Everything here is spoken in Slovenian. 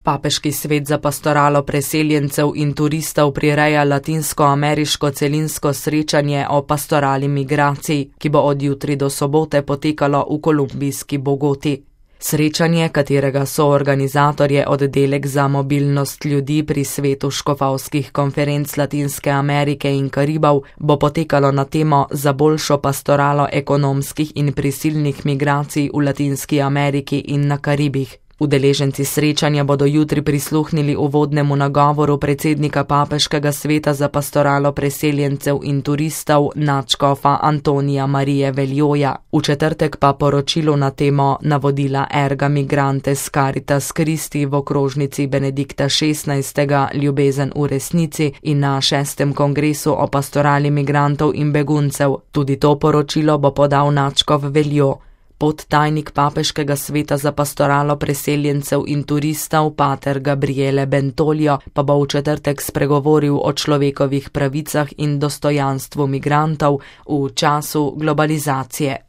Papeški svet za pastoralo preseljencev in turistov prireja latinsko-ameriško celinsko srečanje o pastorali migracij, ki bo od jutri do sobote potekalo v kolumbijski Bogoti. Srečanje, katerega soorganizator je oddelek za mobilnost ljudi pri svetu škofovskih konferenc Latinske Amerike in Karibov, bo potekalo na temo za boljšo pastoralo ekonomskih in prisilnih migracij v Latinski Ameriki in na Karibih. Udeleženci srečanja bodo jutri prisluhnili uvodnemu nagovoru predsednika Papeškega sveta za pastoralo preseljencev in turistov nadškofa Antonija Marije Veljoja, v četrtek pa poročilo na temo navodila Erga Migrantes Caritas Christi v okrožnici Benedikta XVI. Ljubezen v resnici in na 6. kongresu o pastorali migrantov in beguncev. Tudi to poročilo bo podal nadškof Veljo. Podtajnik Papeškega sveta za pastoralo preseljencev in turistov pater Gabriele Bentolio pa bo v četrtek spregovoril o človekovih pravicah in dostojanstvu migrantov v času globalizacije.